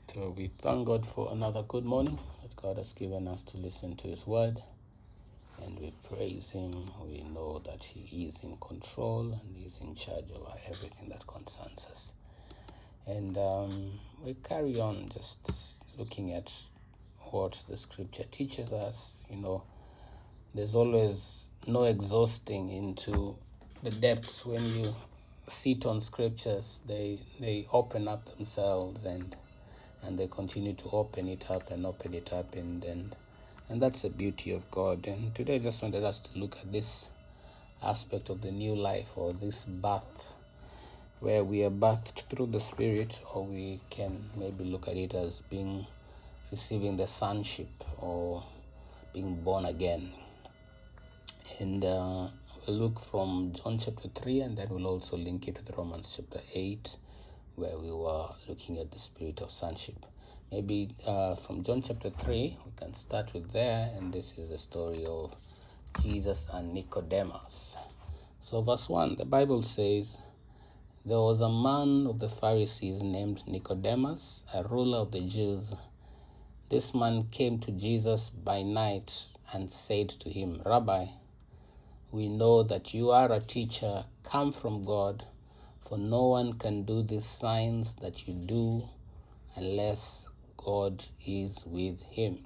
So we thank God for another good morning that God has given us to listen to His word, and we praise Him. We know that He is in control and He is in charge over everything that concerns us. And we carry on just looking at what the Scripture teaches us. There's always no exhausting into the depths when you sit on Scriptures. They open up themselves and they continue to open it up, and that's the beauty of God. And today I just wanted us to look at this aspect of the new life, or this birth, where we are birthed through the Spirit, or we can maybe look at it as receiving the sonship or being born again. And we'll look from John chapter 3, and then we'll also link it with Romans chapter 8, where we were looking at the spirit of sonship. Maybe from John chapter 3, we can start with there, and this is the story of Jesus and Nicodemus. So verse 1, the Bible says, "There was a man of the Pharisees named Nicodemus, a ruler of the Jews. This man came to Jesus by night and said to him, 'Rabbi, we know that you are a teacher come from God, for no one can do these signs that you do unless God is with him.'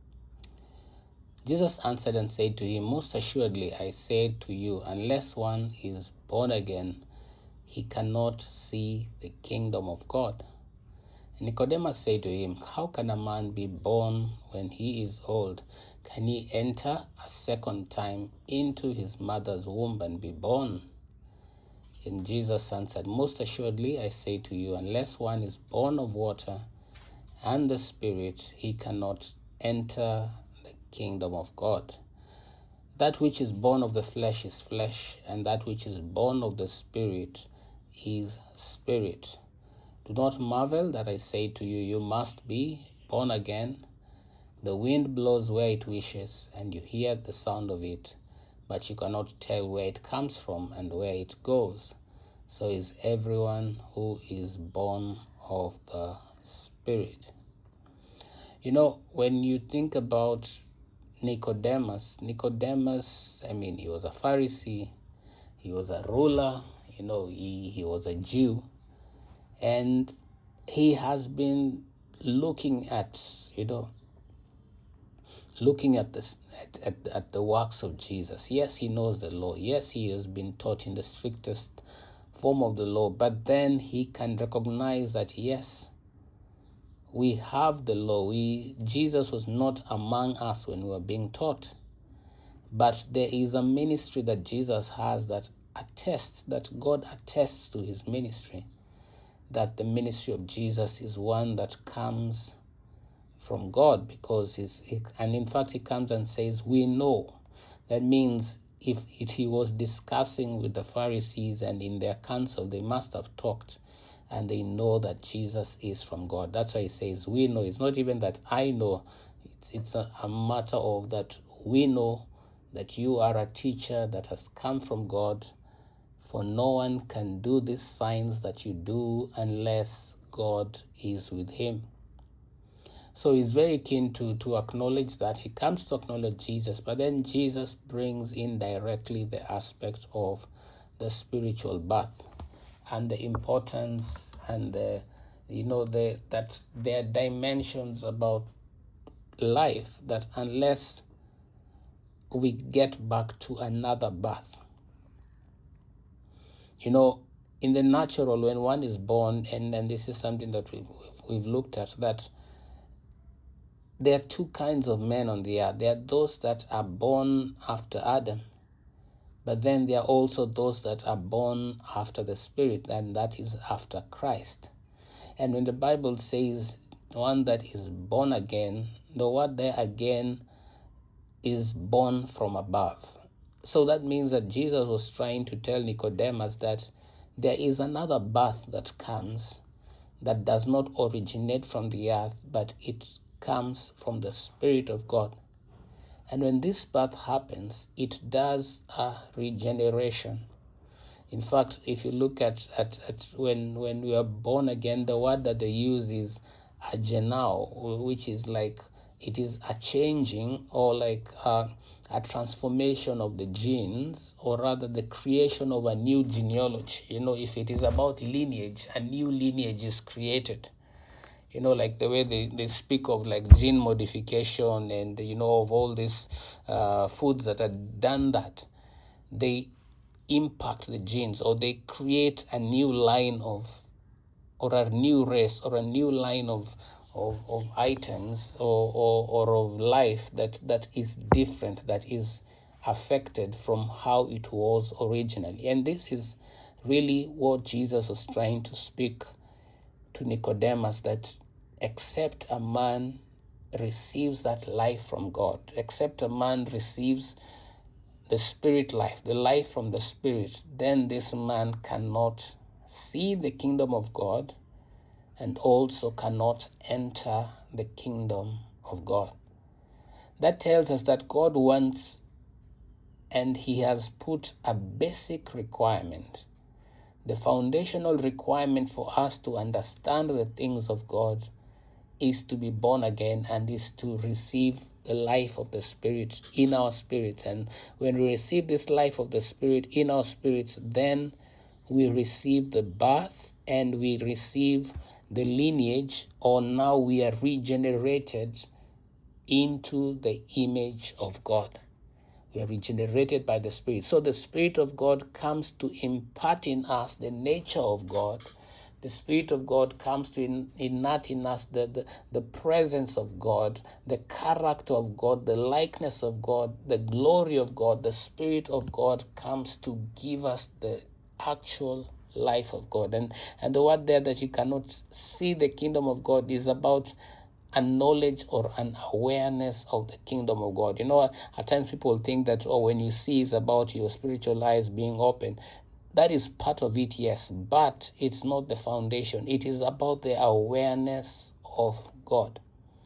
Jesus answered and said to him, 'Most assuredly I say to you, unless one is born again, he cannot see the kingdom of God.' And Nicodemus said to him, 'How can a man be born when he is old? Can he enter a second time into his mother's womb and be born?' And Jesus answered, 'Most assuredly I say to you, unless one is born of water and the Spirit, he cannot enter the kingdom of God. That which is born of the flesh is flesh, and that which is born of the Spirit is spirit. Do not marvel that I say to you, you must be born again. The wind blows where it wishes, and you hear the sound of it, but you cannot tell where it comes from and where it goes. So is everyone who is born of the Spirit.'" When you think about Nicodemus, he was a Pharisee, he was a ruler, he was a Jew, and he has been looking at the works of Jesus. Yes, he knows the law. Yes, he has been taught in the strictest form of the law, but then he can recognize that, yes, we have the law. Jesus was not among us when we were being taught, but there is a ministry that Jesus has that God attests to his ministry, that the ministry of Jesus is one that comes from God, and in fact he comes and says, "We know." That means if he was discussing with the Pharisees and in their council, they must have talked, and they know that Jesus is from God. That's why he says, "We know." It's not even that I know. It's a matter of that we know that you are a teacher that has come from God, for no one can do these signs that you do unless God is with him. So he's very keen to acknowledge that. He comes to acknowledge Jesus, but then Jesus brings in directly the aspect of the spiritual birth and the importance and that there are dimensions about life that unless we get back to another birth, in the natural, when one is born, and this is something that we've looked at, that there are two kinds of men on the earth. There are those that are born after Adam, but then there are also those that are born after the Spirit, and that is after Christ. And when the Bible says one that is born again, the word there again is born from above. So that means that Jesus was trying to tell Nicodemus that there is another birth that comes that does not originate from the earth, but it comes from the Spirit of God. And when this birth happens, it does a regeneration. In fact, if you look at when we are born again, the word that they use is a genao, which is like it is a changing or like a transformation of the genes, or rather the creation of a new genealogy. If it is about lineage, a new lineage is created. Like the way they speak of like gene modification and, of all these foods that are done, that they impact the genes, or they create a new line of, or a new race, or a new line of items, or of life that is different, that is affected from how it was originally. And this is really what Jesus was trying to speak to Nicodemus, that except a man receives that life from God, except a man receives the spirit life, the life from the Spirit, then this man cannot see the kingdom of God, and also cannot enter the kingdom of God. That tells us that God wants, and He has put a basic requirement, the foundational requirement for us to understand the things of God is to be born again, and is to receive the life of the Spirit in our spirits. And when we receive this life of the Spirit in our spirits, then we receive the birth, and we receive the lineage, or now we are regenerated into the image of God. We are regenerated by the Spirit. So the Spirit of God comes to impart in us the nature of God. The Spirit of God comes to inert in us the presence of God, the character of God, the likeness of God, the glory of God. The Spirit of God comes to give us the actual life of God. And the word there that you cannot see the kingdom of God is about a knowledge or an awareness of the kingdom of God. At times people think that, when you see, is about your spiritual eyes being open. That is part of it, yes, but it's not the foundation. It is about the awareness of God.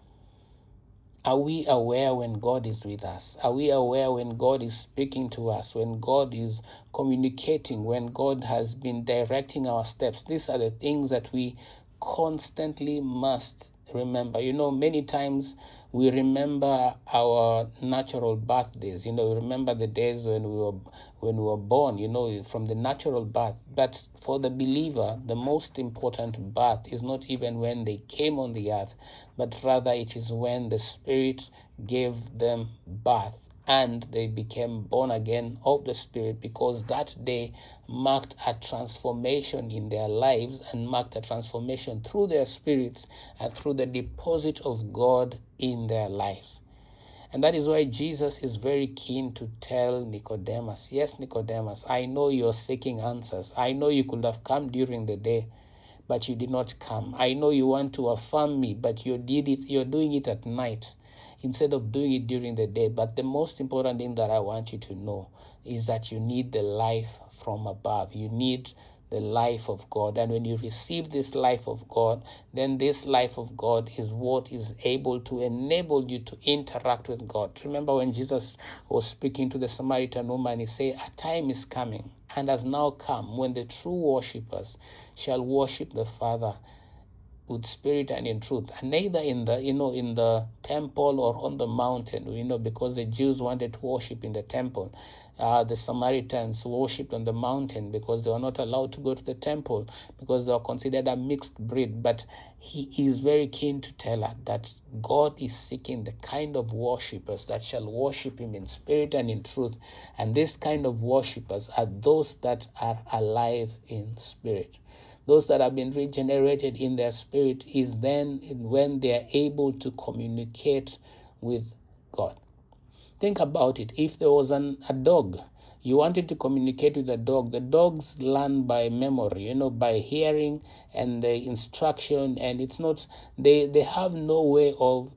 Are we aware when God is with us? Are we aware when God is speaking to us, when God is communicating, when God has been directing our steps? These are the things that we constantly must remember. Many times we remember our natural birthdays. We remember the days when we were born, from the natural birth. But for the believer, the most important birth is not even when they came on the earth, but rather it is when the Spirit gave them birth and they became born again of the Spirit, because that day marked a transformation in their lives and marked a transformation through their spirits and through the deposit of God in their lives. And that is why Jesus is very keen to tell Nicodemus, yes, Nicodemus, I know you're seeking answers. I know you could have come during the day, but you did not come. I know you want to affirm me, but you're doing it at night instead of doing it during the day. But the most important thing that I want you to know is that you need the life from above. You need the life of God. And when you receive this life of God, then this life of God is what is able to enable you to interact with God. Remember when Jesus was speaking to the Samaritan woman, he said, a time is coming and has now come when the true worshippers shall worship the Father with spirit and in truth, and neither in the temple or on the mountain, because the Jews wanted to worship in the temple. The Samaritans worshipped on the mountain because they were not allowed to go to the temple because they were considered a mixed breed. But he is very keen to tell us that God is seeking the kind of worshippers that shall worship him in spirit and in truth. And this kind of worshippers are those that are alive in spirit. Those that have been regenerated in their spirit is then when they are able to communicate with God. Think about it. If there was a dog, you wanted to communicate with the dogs learn by memory, by hearing and the instruction, and it's not, they have no way of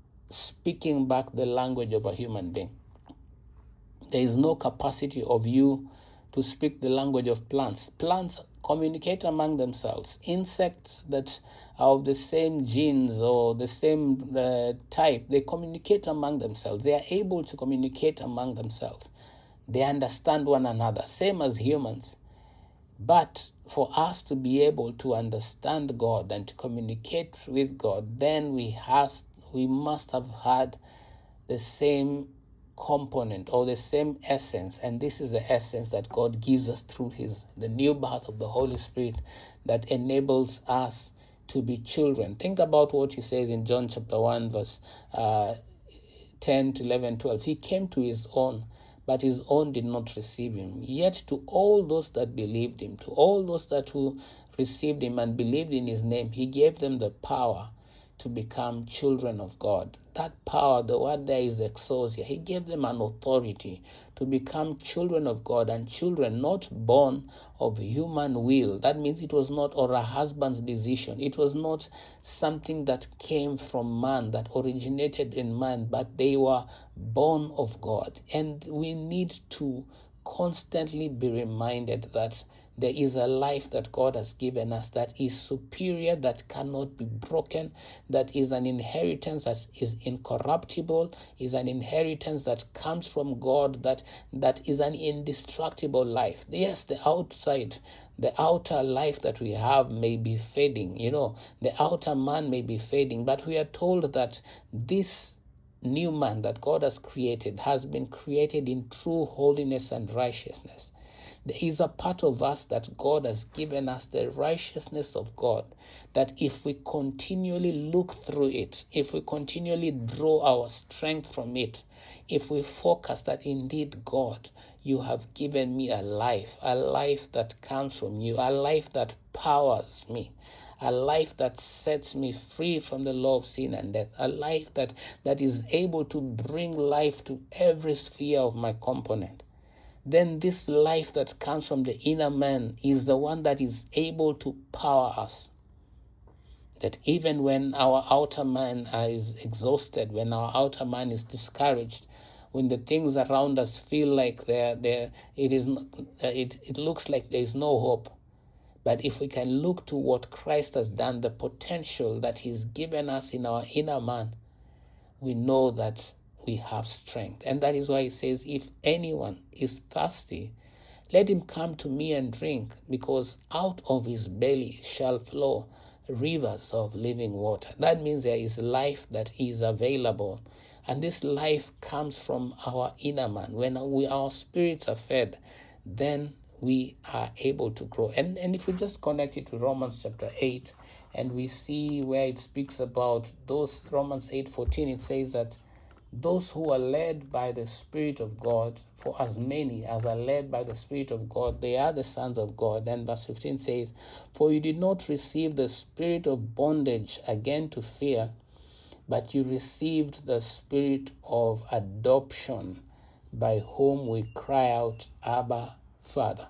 speaking back the language of a human being. There is no capacity of you to speak the language of plants. Plants communicate among themselves. Insects that are of the same genes or the same type, they communicate among themselves. They are able to communicate among themselves. They understand one another, same as humans. But for us to be able to understand God and to communicate with God, then we must have had the same component or the same essence, and this is the essence that God gives us through the new birth of the Holy Spirit that enables us to be children. Think about what he says in John chapter 1 verse 10 to 11, 12. He came to his own, but his own did not receive him. Yet to all those that believed him, to all those that who received him and believed in his name, he gave them the power to become children of God. That power, the word there is exousia. He gave them an authority to become children of God, and children not born of human will. That means it was not or a husband's decision. It was not something that came from man, that originated in man, but they were born of God. And we need to constantly be reminded that there is a life that God has given us that is superior, that cannot be broken, that is an inheritance that is incorruptible, is an inheritance that comes from God, that is an indestructible life. Yes, the outer life that we have may be fading, the outer man may be fading, but we are told that this new man that God has created has been created in true holiness and righteousness. There is a part of us that God has given us, the righteousness of God, that if we continually look through it, if we continually draw our strength from it, if we focus that indeed, God, you have given me a life that comes from you, a life that powers me, a life that sets me free from the law of sin and death, a life that is able to bring life to every sphere of my component, then this life that comes from the inner man is the one that is able to power us. That even when our outer man is exhausted, when our outer man is discouraged, when the things around us feel like it looks like there is no hope, but if we can look to what Christ has done, the potential that he's given us in our inner man, we know that we have strength. And that is why he says, if anyone is thirsty, let him come to me and drink, because out of his belly shall flow rivers of living water. That means there is life that is available. And this life comes from our inner man. When our spirits are fed, then we are able to grow. And if we just connect it to Romans chapter 8, and we see where it speaks about those, Romans 8:14, it says that those who are led by the Spirit of God, for as many as are led by the Spirit of God, they are the sons of God. And verse 15 says, for you did not receive the spirit of bondage again to fear, but you received the spirit of adoption, by whom we cry out, Abba, Father.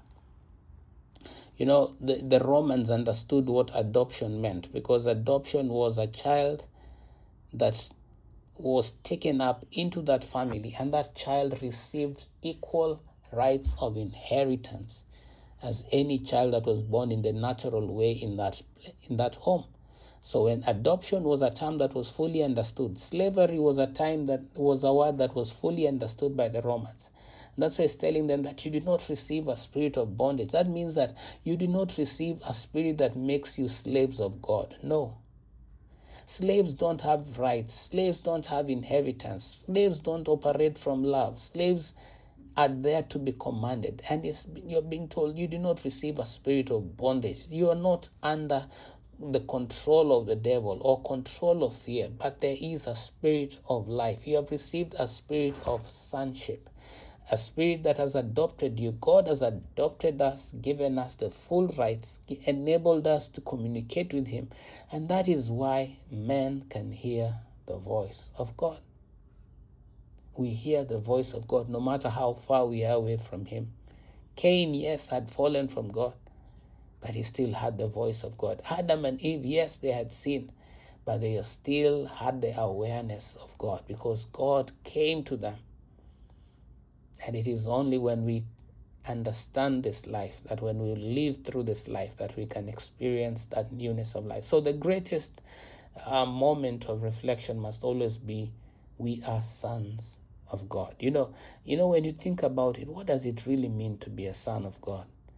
The Romans understood what adoption meant, because adoption was a child that was taken up into that family, and that child received equal rights of inheritance as any child that was born in the natural way in that home. So when adoption was a term that was fully understood, slavery was a word that was fully understood by the Romans. And that's why it's telling them that you did not receive a spirit of bondage. That means that you did not receive a spirit that makes you slaves of God. No. Slaves don't have rights. Slaves don't have inheritance. Slaves don't operate from love. Slaves are there to be commanded. And you're being told you do not receive a spirit of bondage. You are not under the control of the devil or control of fear, but there is a spirit of life. You have received a spirit of sonship, a spirit that has adopted you. God has adopted us, given us the full rights, enabled us to communicate with him. And that is why men can hear the voice of God. We hear the voice of God no matter how far we are away from him. Cain, yes, had fallen from God, but he still had the voice of God. Adam and Eve, yes, they had sinned, but they still had the awareness of God, because God came to them. And it is only when we understand this life, that when we live through this life, that we can experience that newness of life. So the greatest moment of reflection must always be, we are sons of God. When you think about it, what does it really mean to be a son of God?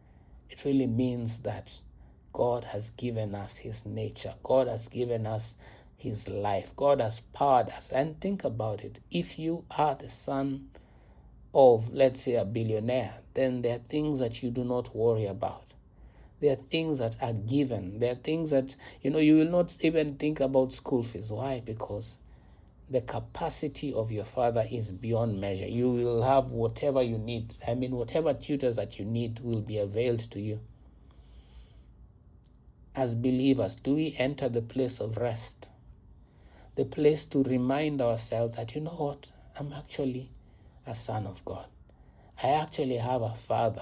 It really means that God has given us his nature. God has given us his life. God has powered us. And think about it. If you are the son of, let's say, a billionaire, then there are things that you do not worry about. There are things that are given. There are things that, you will not even think about school fees. Why? Because the capacity of your father is beyond measure. You will have whatever you need. Whatever tutors that you need will be availed to you. As believers, do we enter the place of rest? The place to remind ourselves that, you know what? I'm actually a son of God. I actually have a father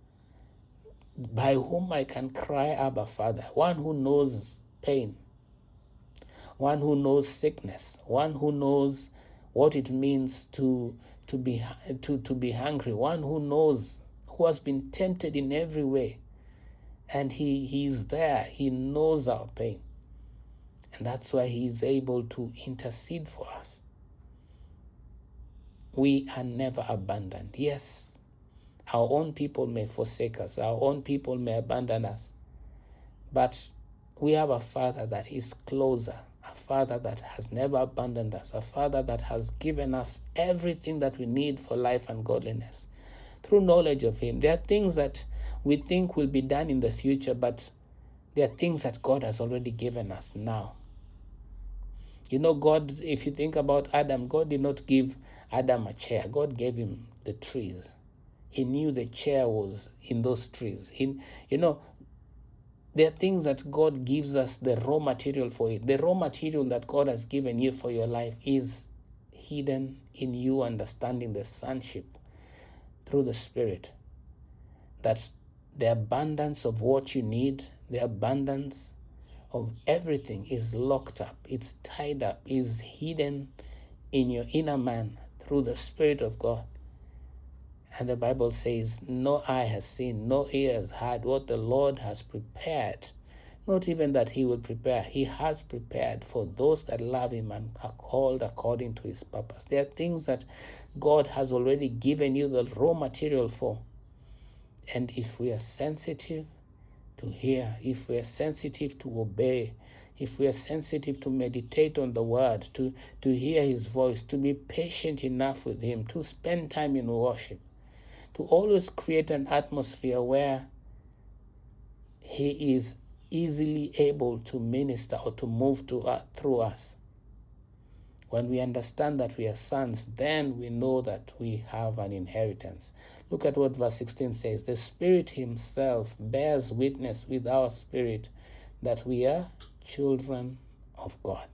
by whom I can cry, Abba, Father. One who knows pain. One who knows sickness. One who knows what it means to be hungry. One who knows, who has been tempted in every way. And he's there. He knows our pain. And that's why he is able to intercede for us. We are never abandoned. Yes, our own people may forsake us. Our own people may abandon us. But we have a Father that is closer. A Father that has never abandoned us. A Father that has given us everything that we need for life and godliness. Through knowledge of him. There are things that we think will be done in the future, but there are things that God has already given us now. God, if you think about Adam, God did not give Adam a chair. God gave him the trees. He knew the chair was in those trees. There are things that God gives us the raw material for it. The raw material that God has given you for your life is hidden in you understanding the sonship through the Spirit. That the abundance of what you need, the abundance of everything is locked up, it's tied up, is hidden in your inner man through the Spirit of God. And the Bible says, no eye has seen, no ear has heard what the Lord has prepared. Not even that he will prepare, he has prepared for those that love him and are called according to his purpose. There are things that God has already given you the raw material for. And if we are sensitive to hear, if we are sensitive to obey, if we are sensitive to meditate on the word, to hear his voice, to be patient enough with him, to spend time in worship, to always create an atmosphere where he is easily able to minister or to move through us. When we understand that we are sons, then we know that we have an inheritance. Look at what verse 16 says. The Spirit himself bears witness with our spirit that we are children of God.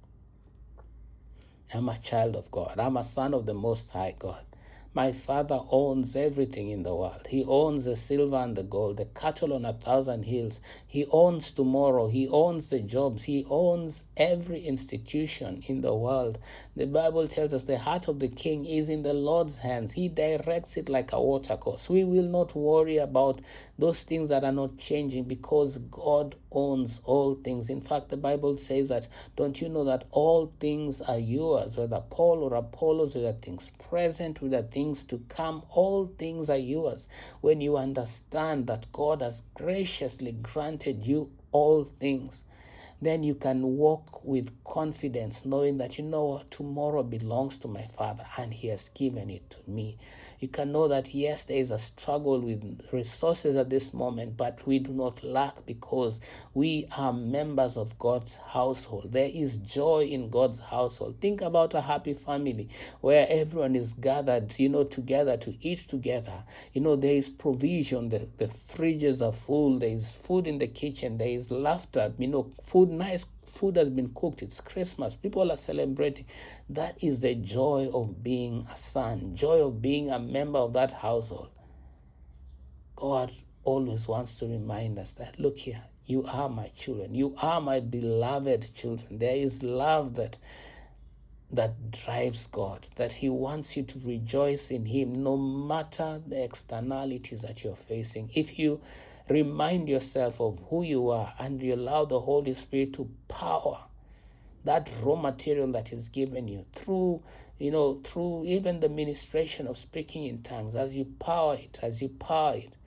I'm a child of God. I'm a son of the Most High God. My Father owns everything in the world. He owns the silver and the gold, the cattle on 1,000 hills. He owns tomorrow. He owns the jobs. He owns every institution in the world. The Bible tells us the heart of the king is in the Lord's hands. He directs it like a watercourse. We will not worry about those things that are not changing because God owns all things. In fact, the Bible says that, don't you know that all things are yours, whether Paul or Apollos, whether things present, whether things to come, all things are yours. When you understand that God has graciously granted you all things, then you can walk with confidence knowing that, tomorrow belongs to my Father and he has given it to me. You can know that, yes, there is a struggle with resources at this moment, but we do not lack because we are members of God's household. There is joy in God's household. Think about a happy family where everyone is gathered, together to eat together. There is provision. The fridges are full. There is food in the kitchen. There is laughter. Nice food has been cooked. It's Christmas. People are celebrating. That is the joy of being a son, joy of being a member of that household. God always wants to remind us that, look here, you are my children. You are my beloved children. There is love that drives God, that he wants you to rejoice in him no matter the externalities that you're facing. If you remind yourself of who you are and you allow the Holy Spirit to power that raw material that is given you through even the ministration of speaking in tongues, as you power it,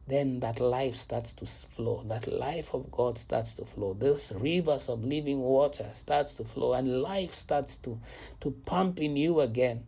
then that life starts to flow. That life of God starts to flow. Those rivers of living water starts to flow, and life starts to pump in you again.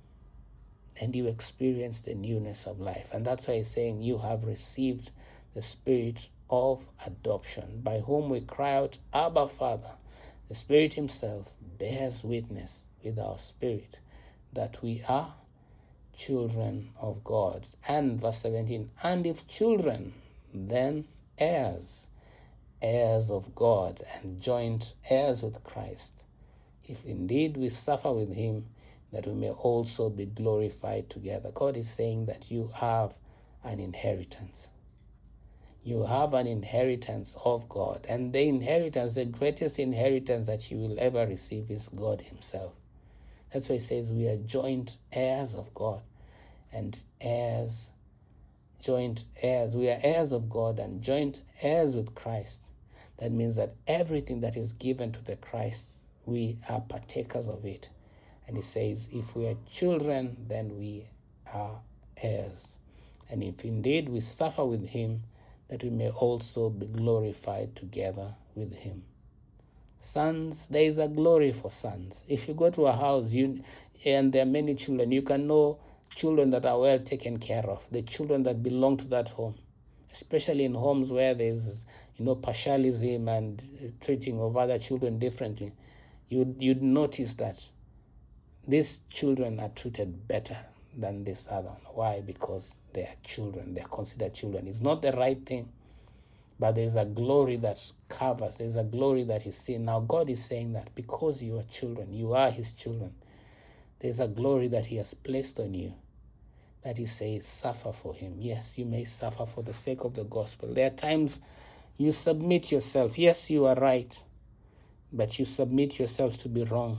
And you experience the newness of life. And that's why he's saying you have received the spirit of adoption, by whom we cry out, Abba, Father. The Spirit himself bears witness with our spirit that we are children of God. And verse 17, and if children, then heirs, heirs of God, and joint heirs with Christ, if indeed we suffer with him, that we may also be glorified together. God is saying that you have an inheritance. You have an inheritance of God. And the inheritance, the greatest inheritance that you will ever receive, is God himself. That's why he says we are joint heirs of God and heirs, joint heirs. We are heirs of God and joint heirs with Christ. That means that everything that is given to the Christ, we are partakers of it. And he says, if we are children, then we are heirs. And if indeed we suffer with him, that we may also be glorified together with him. Sons, there is a glory for sons. If you go to a house and there are many children, you can know children that are well taken care of, the children that belong to that home, especially in homes where there's partialism and treating of other children differently. You'd notice that these children are treated better than this other one. Why? Because they are children. They are considered children. It's not the right thing, but there's a glory that covers. There's a glory that is seen. Now God is saying that because you are children, you are his children, there's a glory that he has placed on you, that he says, suffer for him. Yes, you may suffer for the sake of the gospel. There are times you submit yourself. Yes, you are right, but you submit yourself to be wrong.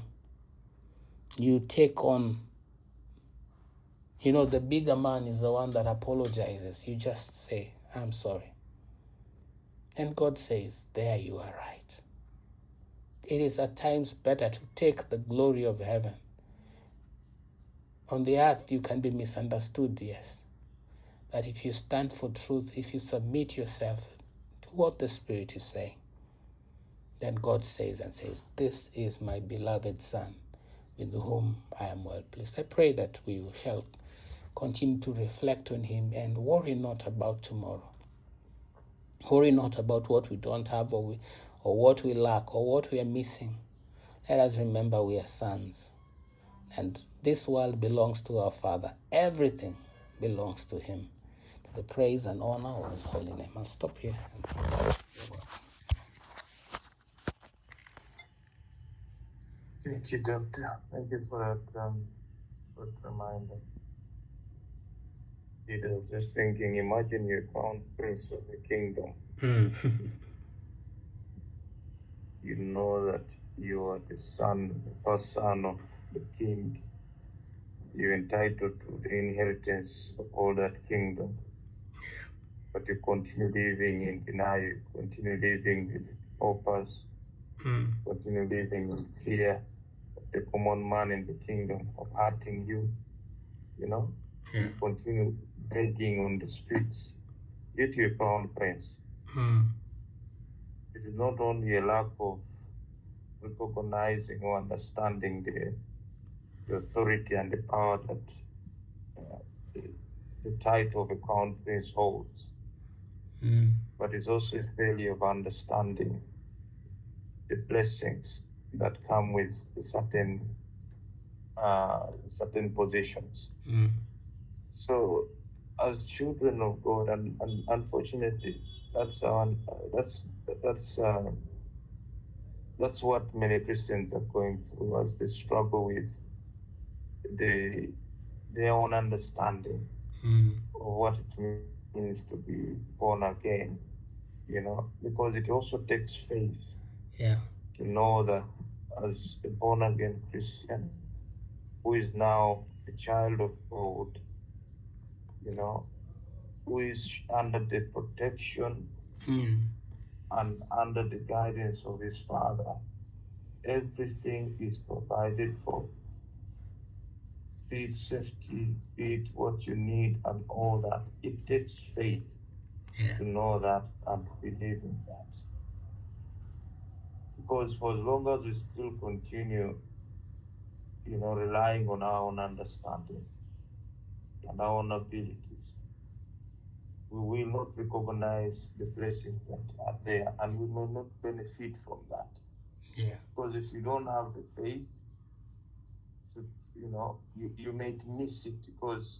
You take on, the bigger man is the one that apologizes. You just say, I'm sorry. And God says, there you are right. It is at times better to take the glory of heaven. On the earth, you can be misunderstood, yes. But if you stand for truth, if you submit yourself to what the Spirit is saying, then God says, this is my beloved Son, with whom I am well pleased. I pray that we shall continue to reflect on him and worry not about tomorrow. Worry not about what we don't have or what we lack or what we are missing. Let us remember we are sons. And this world belongs to our Father. Everything belongs to him. To the praise and honor of his holy name. I'll stop here. Thank you, Doctor. Thank you for that reminder. I was just thinking, imagine you're crown prince of the kingdom. You know that you are the first son of the king. You're entitled to the inheritance of all that kingdom. But you continue living in denial, continue living with paupers, continue living in fear of the common man in the kingdom of hurting you, You continue begging on the streets, yet you're a crown prince. It is not only a lack of recognizing or understanding the authority and the power that the title of a crown prince holds, but it's also a failure of understanding the blessings that come with certain positions. So, as children of God, and unfortunately, that's what many Christians are going through as they struggle with their own understanding of what it means to be born again. Because it also takes faith. To know that as a born again Christian who is now a child of God, who is under the protection and under the guidance of his Father, everything is provided for. Be it safety, be it what you need and all that. It takes faith Yeah. to know that and to believe in that. Because for as long as we still continue, relying on our own understanding and our own abilities, we will not recognize the blessings that are there, and we may not benefit from that. Yeah. Because if you don't have the faith, to, you may miss it, because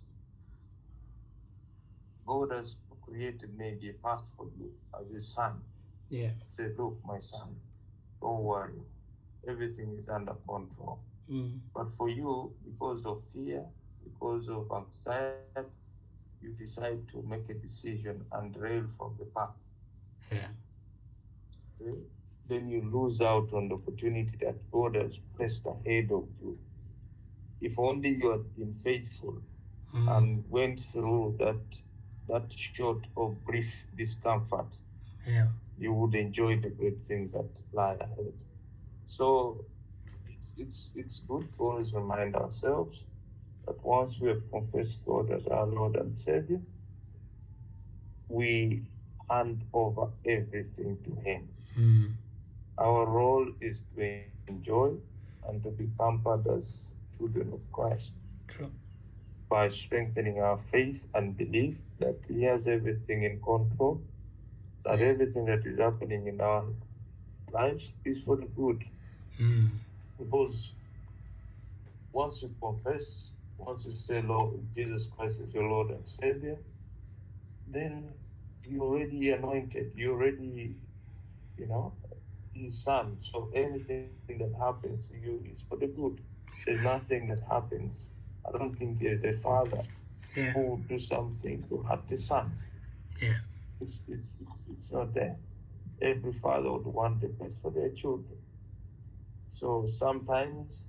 God has created maybe a path for you as a son. Yeah. Say, look, my son, don't worry, everything is under control. But for you, because of fear, because of anxiety, you decide to make a decision and rail from the path. Yeah. See? Then you lose out on the opportunity that God has placed ahead of you. If only you had been faithful and went through that short or brief discomfort, Yeah. you would enjoy the great things that lie ahead. So it's good to always remind ourselves that once we have confessed God as our Lord and Savior, we hand over everything to Him. Our role is to enjoy and to be pampered as children of Christ. True. By strengthening our faith and belief that He has everything in control, that everything that is happening in our lives is for the good. Because once you confess, once you say, Lord, Jesus Christ is your Lord and Savior, then you're already anointed. You're already, His son. So anything that happens to you is for the good. There's nothing that happens. I don't think there's a father who would do something to hurt the son. Yeah. It's not there. Every father would want the best for their children. So sometimes,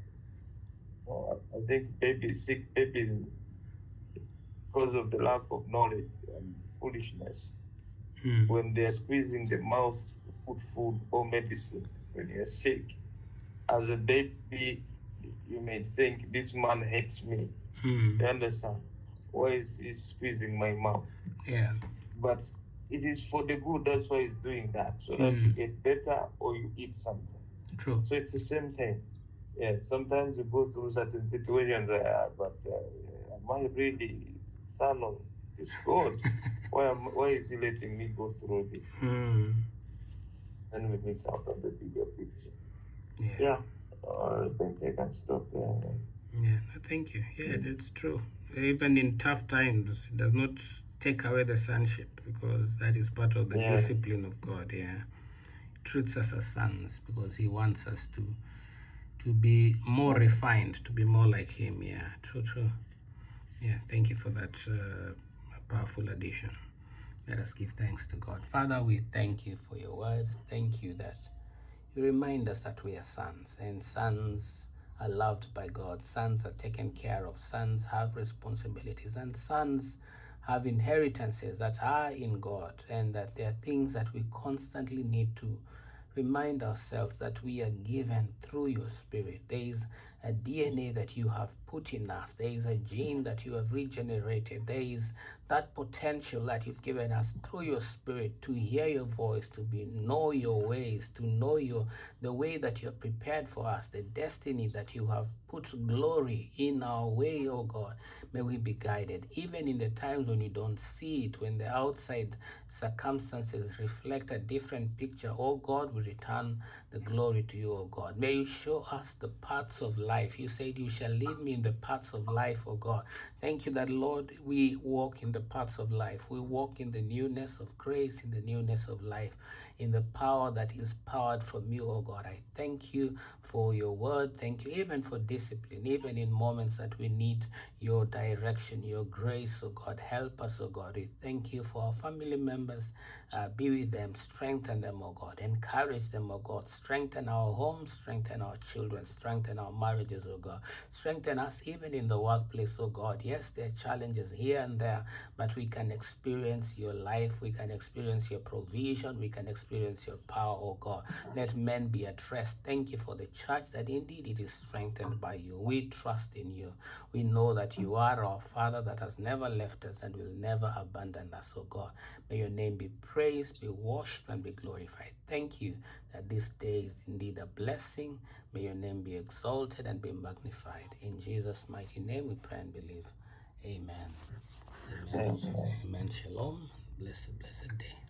I think babies sick babies because of the lack of knowledge and foolishness. When they're squeezing the mouth to put food or medicine, when you're sick, as a baby, you may think, this man hates me. You understand? Why is he squeezing my mouth? Yeah. But it is for the good. That's why he's doing that, so that you get better or you eat something. True. So it's the same thing. Yeah, sometimes you go through certain situations, but am I really son of this God? Why is He letting me go through this? And we miss out on the bigger picture. Yeah. I think I can stop there. Yeah, thank you. Yeah, that's true. Even in tough times, it does not take away the sonship, because that is part of the discipline of God. Yeah, He treats us as sons because He wants us to be more refined, to be more like Him. Yeah, true. Yeah, thank you for that powerful addition. Let us give thanks to God. Father, we thank you for your word. Thank you that you remind us that we are sons, and sons are loved by God. Sons are taken care of. Sons have responsibilities, and sons have inheritances that are in God, and that there are things that we constantly need to remind ourselves that we are given through your Spirit. There is a DNA that you have put in us. There is a gene that you have regenerated. There is that potential that you've given us through your Spirit to hear your voice, to know your ways, to know the way that you have prepared for us, the destiny that you have put glory in our way, oh God. May we be guided, even in the times when you don't see it, when the outside circumstances reflect a different picture. Oh God, we return the glory to you, oh God. May you show us the paths of life. You said you shall lead me in the paths of life, oh God. Thank you that, Lord, we walk in the paths of life. We walk in the newness of grace, in the newness of life, in the power that is powered from you, oh God. I thank you for your word. Thank you even for discipline, even in moments that we need your direction, your grace, oh God. Help us, oh God. We thank you for our family members. Be with them, strengthen them, oh God. Encourage them, oh God. Strengthen our homes, strengthen our children, strengthen our marriage. marriages, oh God. Strengthen us even in the workplace, oh God. Yes, there are challenges here and there, but we can experience your life. We can experience your provision. We can experience your power, oh God. Let men be at rest. Thank you for the church, that indeed it is strengthened by you. We trust in you. We know that you are our Father that has never left us and will never abandon us, oh God. May your name be praised, be worshipped, and be glorified. Thank you that this day is indeed a blessing. May your name be exalted and be magnified. In Jesus' mighty name we pray and believe. Amen. Amen. Amen. Shalom. Blessed day.